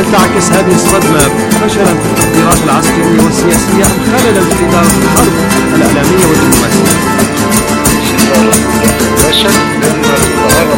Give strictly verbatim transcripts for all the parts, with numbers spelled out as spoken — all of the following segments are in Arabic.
تعكس هذه الصدمة فشلا في التحضيرات العسكرية والسياسية أم خللا في إدارة الحرب الإعلامية والدبلوماسية؟ لا شك بأن القرار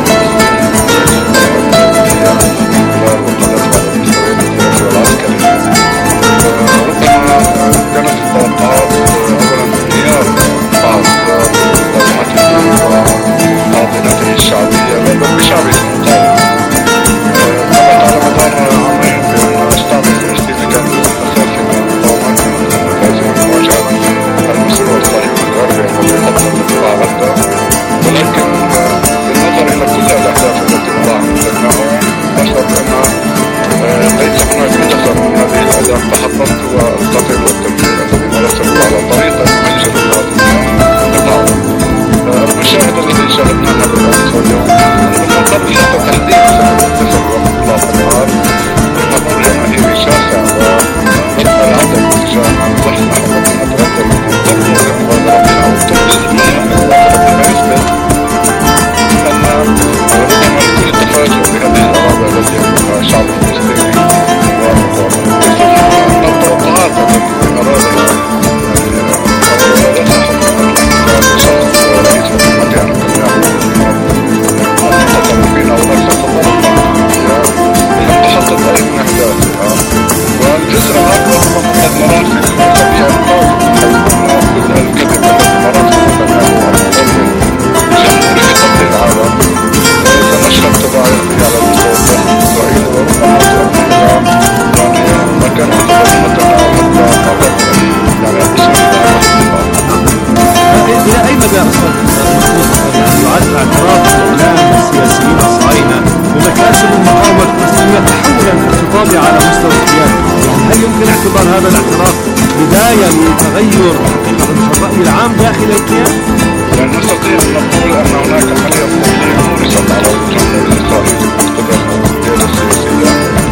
على مستوى القيادة. هل يمكن اعتبار هذا الاعتراف بداية لتغير الرأي العام داخل الكيان؟ يعني نستطيع أن نقول أن هناك حاليا تطبيع مورست على الجمهور الإسرائيلي باعتبار القيادة السياسية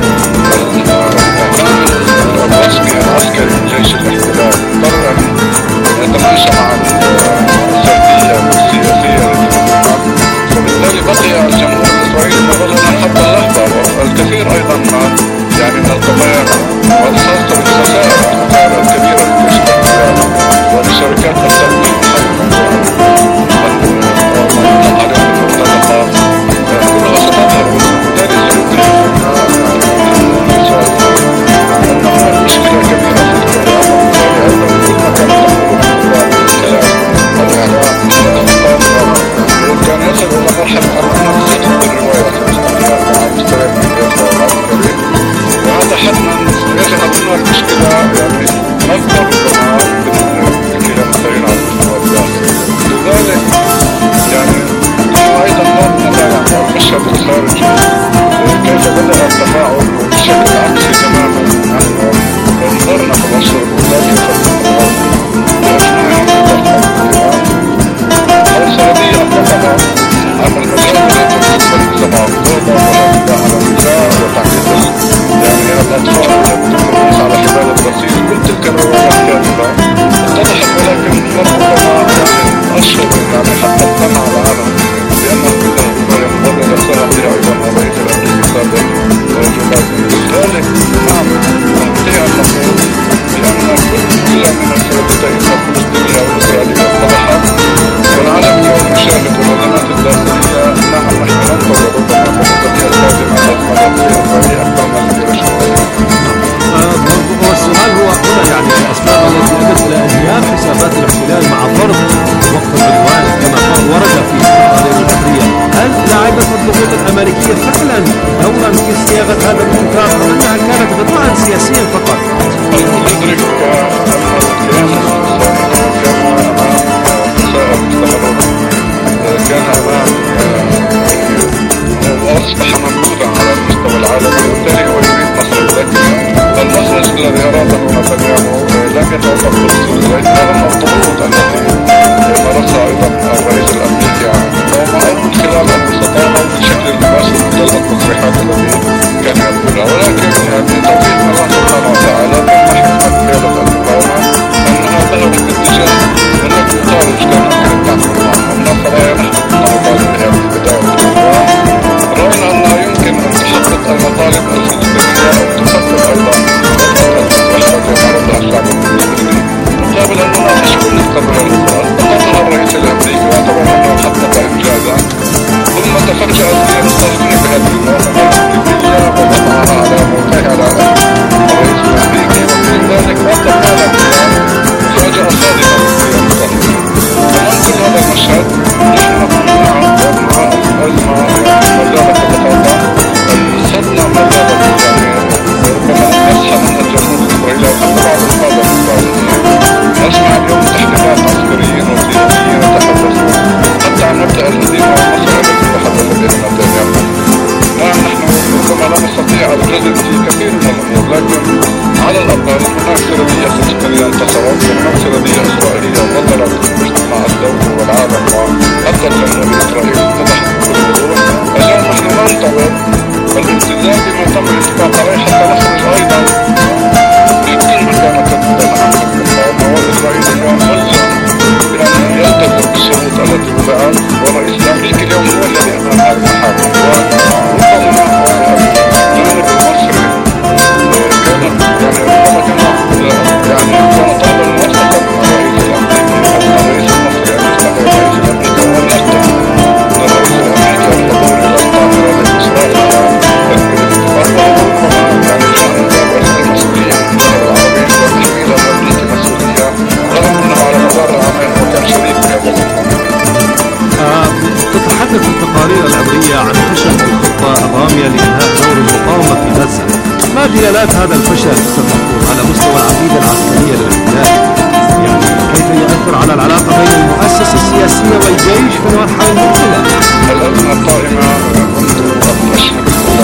الرسمي العسكري من جيش الاحتلال قرر أن يتماشى مع السردية السياسية وبالتالي بقي الجمهور الإسرائيلي مظلما حتى اللحظة. الكثير أيضا يعني من القضايا والخاصة بالخسائر الكبيرة لجيش الاحتلال ولشركات التمويل المطالب الفلسطينية في كثير من الأمور، لكن على الأقل هناك سردية فلسطينية انتصرت، وهناك سردية إسرائيلية ظللت المجتمع الدولي والعالم، وحتى الجمهور الإسرائيلي اتضحت بكل وضوح. اليوم نحن ننتظر الالتزام بما تم الاتفاق عليه حتى نخرج أيضا من كل ما كانت تتبع عن المقاومة. والإسرائيلي اليوم ملزم بأن يلتزم بالشروط التي وضعت، والرئيس الأمريكي اليوم هو الذي أمام هذا المحاكم. وربما الجانب المصري كانت يعني ربما كان يعني كان طلبا موثقا من الرئيس الأمريكي أو من الرئيس المصري أن يسمح للرئيس الأمريكي وأن يرتب من الرئيس الأمريكي الحضور إلى القاهرة لإسرائيل وتكميل الاتفاق. وربما يعني جاء من باب رفع المسؤولية من العربي وتحميل الأمريكي مسؤولية، رغم أنه على مدار العامين وكان شريك في هذا الأمر. تتحدث التقارير العبرية عن فشل الخطة الرامية لإنهاء دور المقاومة في غزة. ما دلالات هذا الفشل أستاذ مقبول على مستوى العقيدة العسكرية للاحتلال؟ يعني كيف يؤثر على العلاقة بين المؤسسة السياسية والجيش في المرحلة المقبلة؟ الأزمة القائمة منذ الأشهر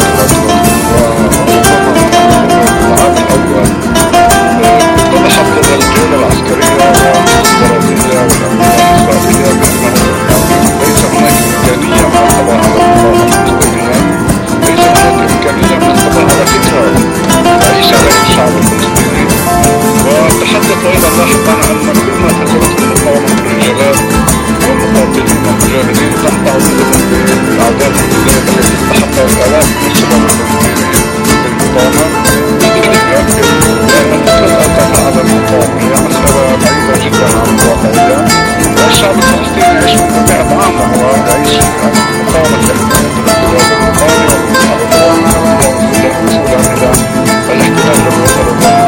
والعام الأول اتضحت لدى القيادة العسكرية والإستراتيجية والأمنية الإسرائيلية بأنه ليس هناك إمكانية من القضاء على المقاومة الفلسطينية، ليس هناك إمكانية من القضاء على فكرة يعيش عليه الشعب الفلسطيني. وتحدث أيضا لاحقا أن كل ما فشلت المقاومة من الرجالات والمقاتلين والمجاهدين تقطع بهم بالأعداد الزائدة التي تتحقق الآلاف من الشباب الفلسطيني في المقاومة. ذلك يؤكد بأن المسألة القضاء على المقاومة هي مسألة بعيدة جدا عن الواقعية، والشعب الفلسطيني يعيش منذ مئة عام وهو يعيش في مقاومة الاحتلال المقاومة والمسؤول عن الاحتلال لم يصل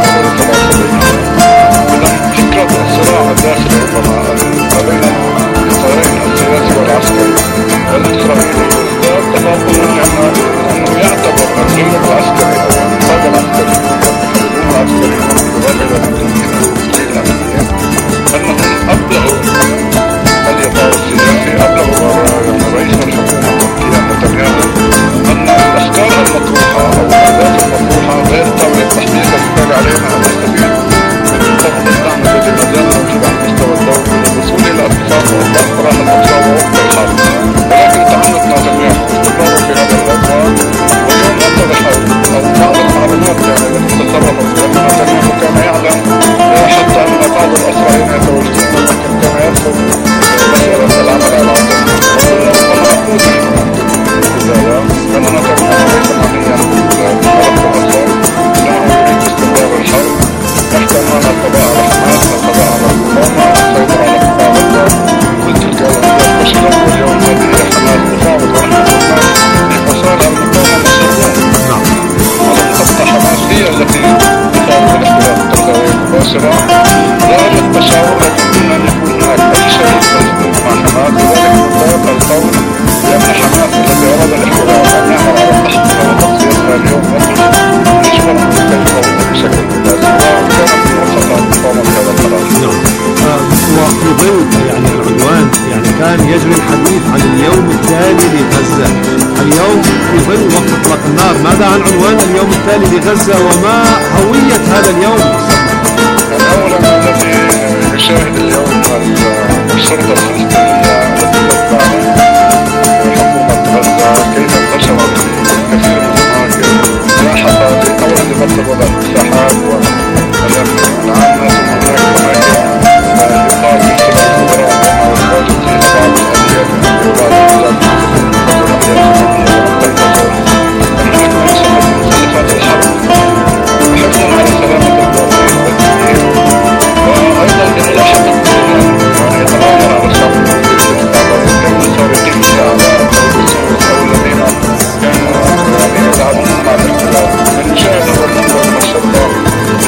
إذا فكرة الصراع الداخلي ربما ما بين الطرفين السياسي والعسكري الإسرائيلي ازداد تفاقما، لأنه يعتبر الجانب العسكري أو القادة العسكري والمحللون العسكريين والمبررين للتنفيذ الأمنية أنهم أبلغوا الإطار السياسي، أبلغوا رئيس الحكومة التركية نتنياهو أن الأفكار المطروحة أو الأهداف المطروحة غير قابلة للتحقيق، وبالتالي علينا أن نستفيد من طرق الدعم الذي ما زال موجود على المستوى الدولي للوصول إلى اتفاق وإطلاق سراح الأقصى ووقف الحرب. ولكن تعنت نتنياهو استمراروا في هذا الأطوار، واليوم يتضح أو بعض المعلومات يعني التي تسربت بأن نتنياهو كان يعلم حتى أن بعض الأسرائيليين يتوجهون، لكن كان يرفض مسيرة العمل على العاصمة. وكنا ربما نقول في البداية أن نتنياهو ليس معنيا بالحرب الأسرى، إنه يريد استمرار الحرب تحت عنوان القضاء على حماس والقضاء على المقاومة والسيطرة على قطاع غزة. كل تلك الأهداف فشلت، واليوم هذه حماس تفاوض ونحن قلنا لفصائل المقاومة مصرون على خطة حماس هي التي تفاوض الاحتلال التركي مباشرة. لا للتشاور، لكن كنا أن يكون هناك أي شريك مع حماس. لذلك نتوقع القول بأن حماس الذي أراد الاحتلال أن يعمل على التحقيق وتصفيتها اليوم يخرج يجبر كيف يفاوض بشكل مباشر، وكانت موفقة المقاومة في هذا القرار. وفي ظل يعني العنوان يعني كان يجري الحديث عن اليوم التالي لغزة. اليوم في ظل وقت اطلاق النار، ماذا عن عنوان اليوم التالي لغزة وما هوية هذا اليوم؟ أولا الذي يشاهد اليوم الشرطة الفلسطينية التي تتبع حكومة غزة كيف انتشرت في كثير من الأماكن، لاحظ أولا لبطل وضع المساحات والأمن العام هناك أماكن يقال من قبل الخبراء بأنه الواجب فيها بعض الأليات من بعض الأليات هناك ما يسمى بمخالفات الحرب وحفظا على سلامة المواطنين والدين، وأيضا بملاحظة يعني يتآمر على الشعب الفلسطيني كانوا سارقين الأعداء أو الذين كانوا يعني يدعمون مع الاحتلال. من يشاهد هذا المنظر من الشرطة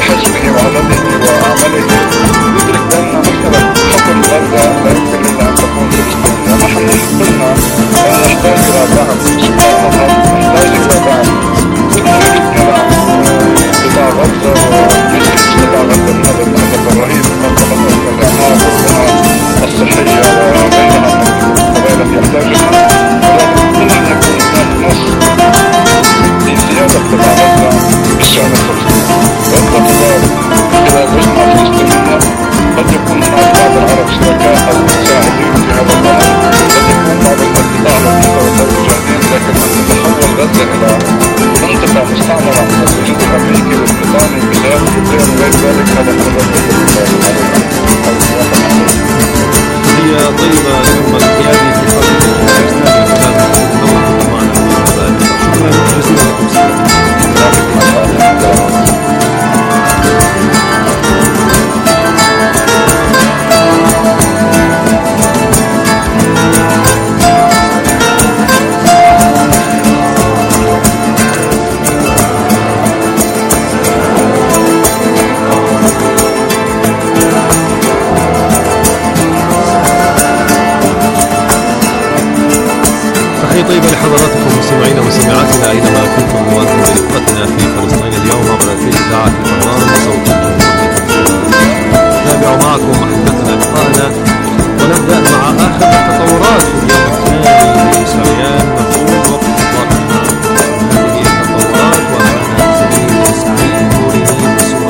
معكم أحبتنا لقاءنا، ونبدأ مع آخر التطورات في اليوم الثاني لسريان مفعول وقت الضغط. هذه التطورات ومعنا زميلي سعيد نوري بصورة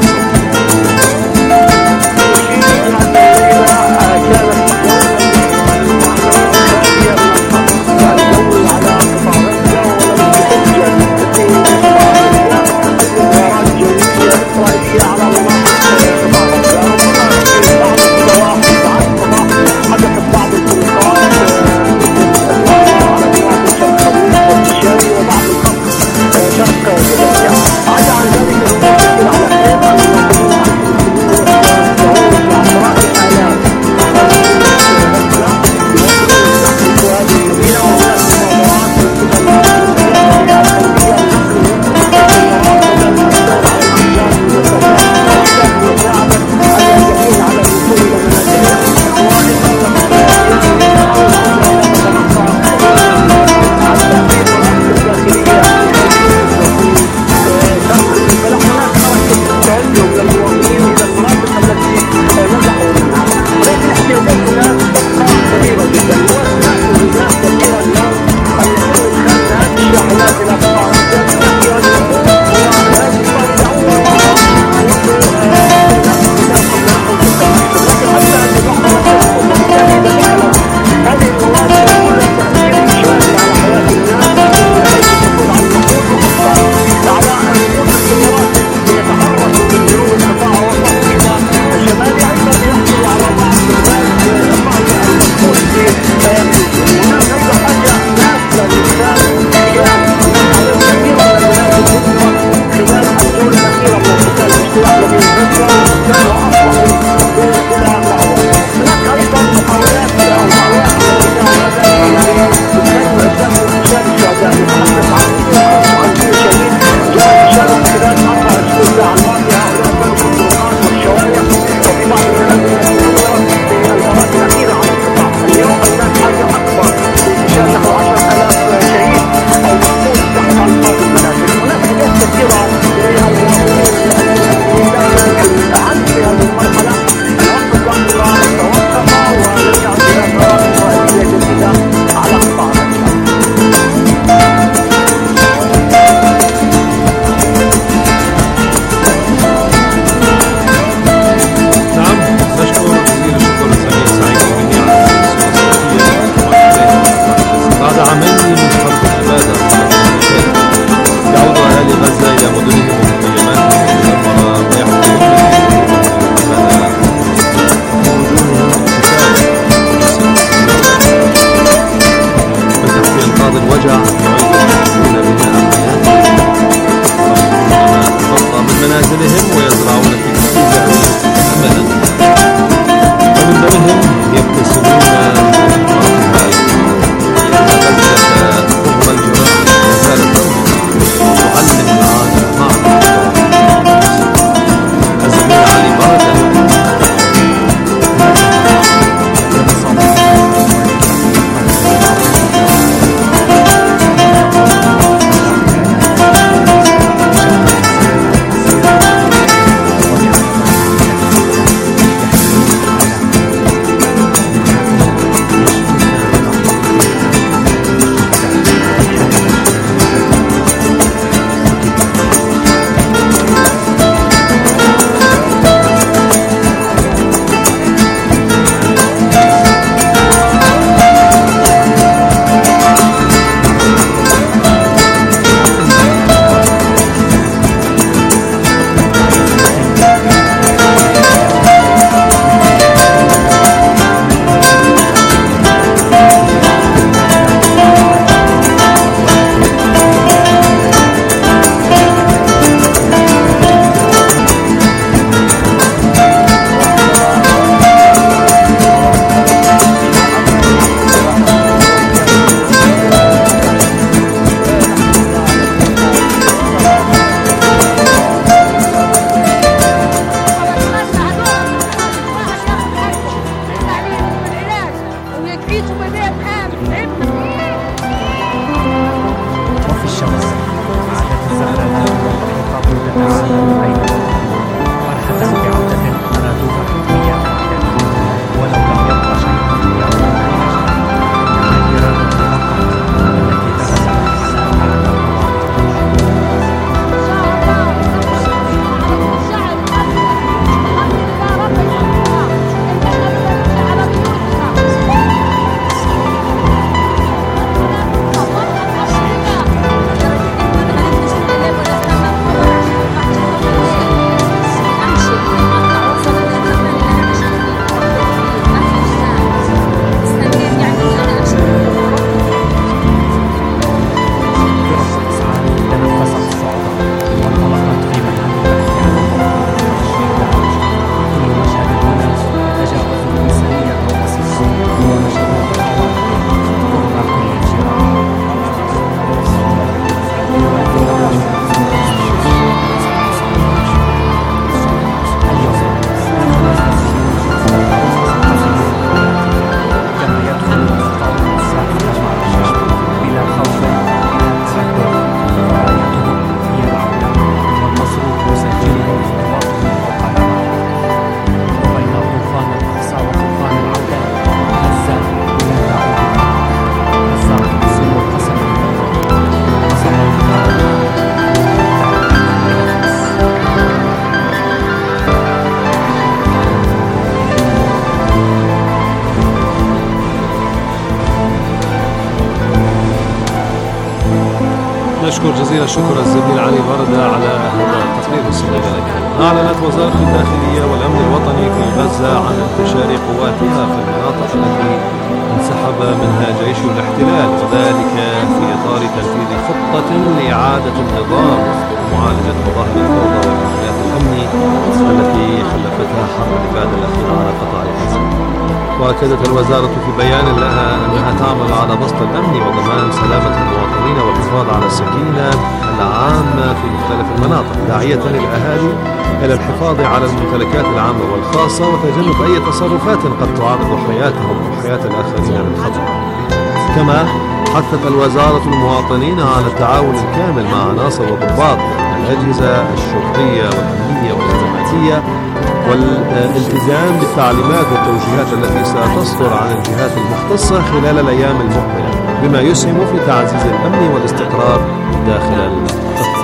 نشكر جزيل الشكر الزميل علي بردة على هذا التقرير الصغير لك. أعلنت وزارة الداخلية والأمن الوطني في غزة عن انتشار قواتها في المناطق التي انسحب منها جيش الاحتلال، وذلك في إطار تنفيذ خطة لإعادة النظام ومعالجة مظاهر الفوضى والانفلات الأمني التي خلفتها حرب الإبادة الأخيرة على قطاع غزة. وأكدت الوزارة في بيان لها أنها تعمل على بسط الأمن وضمان سلامة المواطنين والحفاظ على السكينة العامة في مختلف المناطق، داعية الأهالي إلى الحفاظ على الممتلكات العامة والخاصة وتجنب أي تصرفات قد تعرض حياتهم وحياة الآخرين للخطر. كما حثت الوزارة المواطنين على التعاون الكامل مع عناصر وضباط الأجهزة الشرطية والأمنية والخدماتية والالتزام بالتعليمات والتوجيهات التي ستصدر عن الجهات المختصة خلال الأيام المقبلة، بما يسهم في تعزيز الأمن والاستقرار داخل القطاع.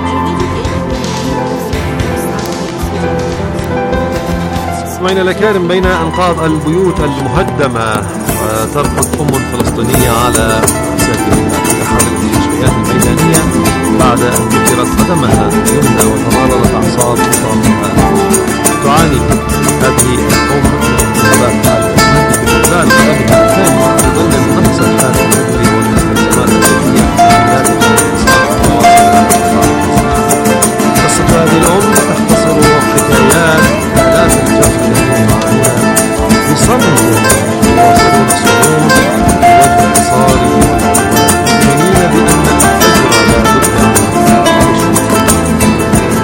مستمعينا الأكارم، بين أنقاض البيوت المهدمة ترقد أم فلسطينية على ساكنها في أحد المستشفيات الميدانية بعد أن كسرت قدمها اليمنى وتضررت أعصاب أطرافها. تعاني هذه الأم من التهابات على فقدان قدمها الثانية في ظل النقص الحاد في الأدوية والمستلزمات الطبية ناتج عن إصابة قصة هذه الأم تختصر حكايات آلاف الجرحى الذين معاناة بصمم يواصلون الصعود بوجه انتصار مؤمنين بأن الفجر لا بد من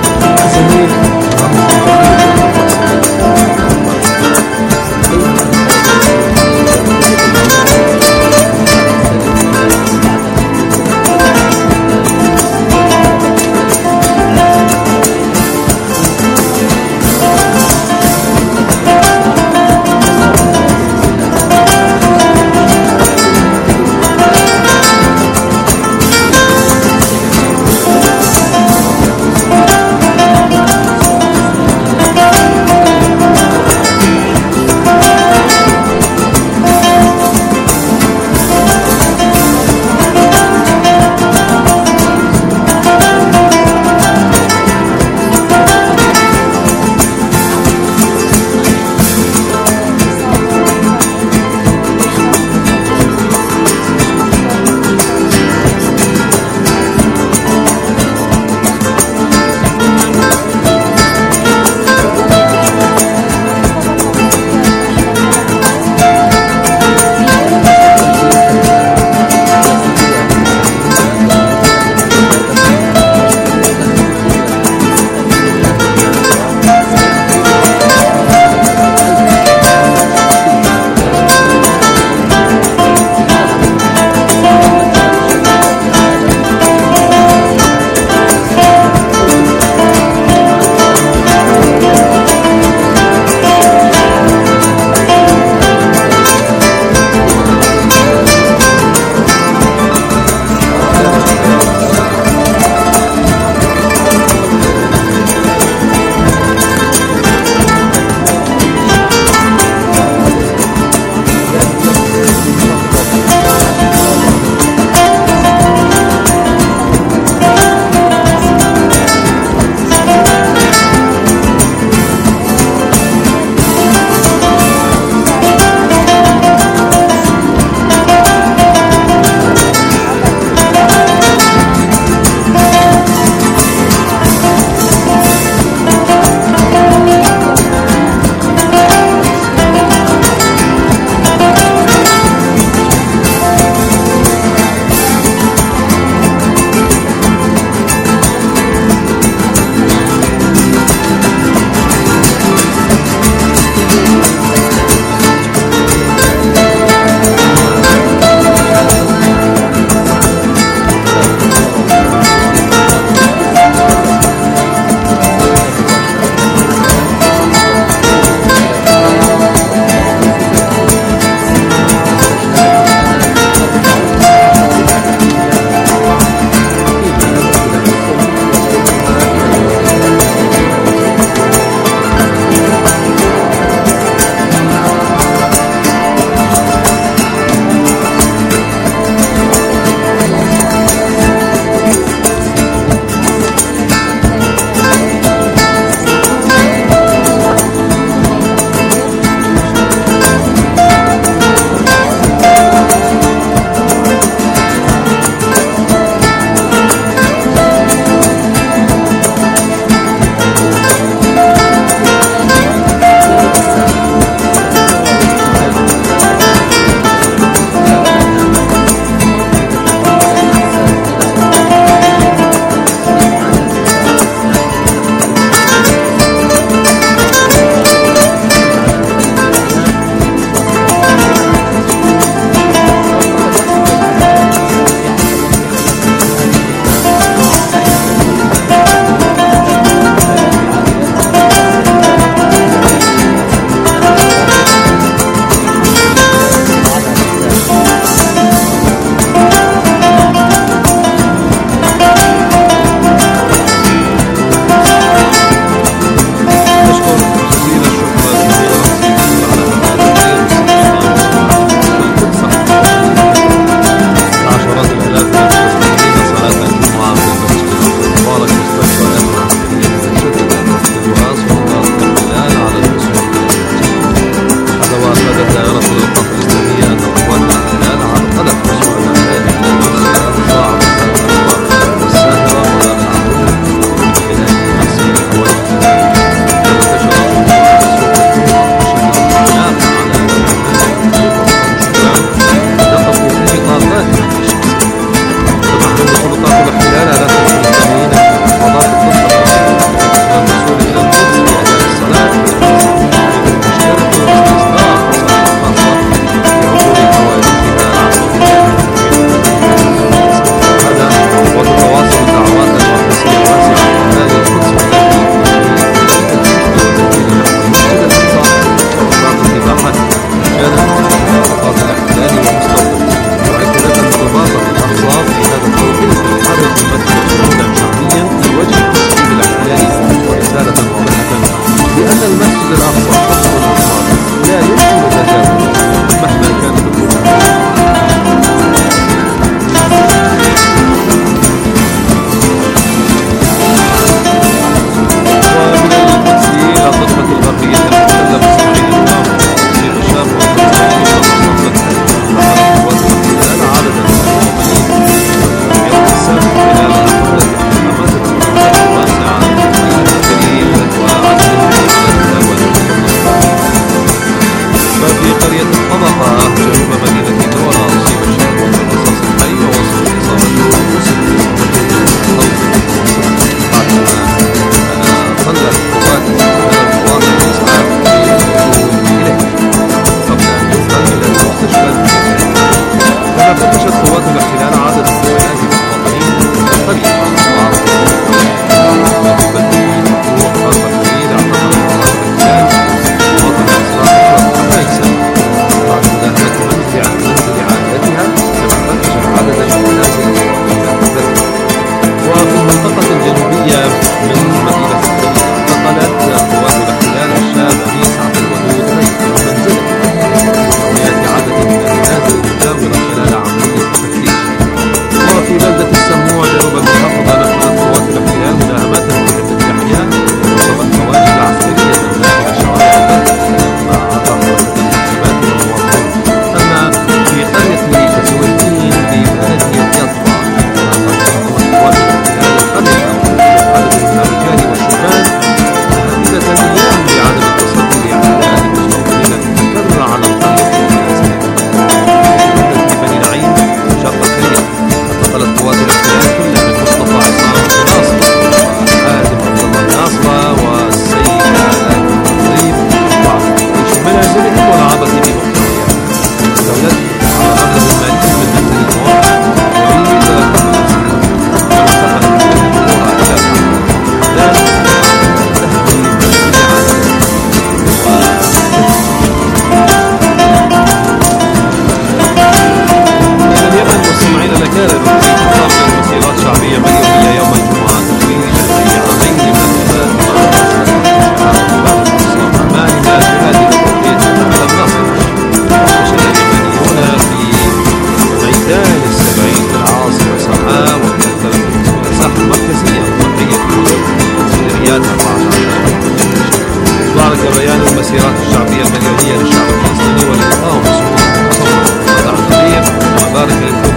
عمليات أربعة عشر. بارك بيان المسيرات الشعبية المليونية للشعب الفلسطيني وللمقاومة سقوط الحكم. هذا عن كما بارك للحكومة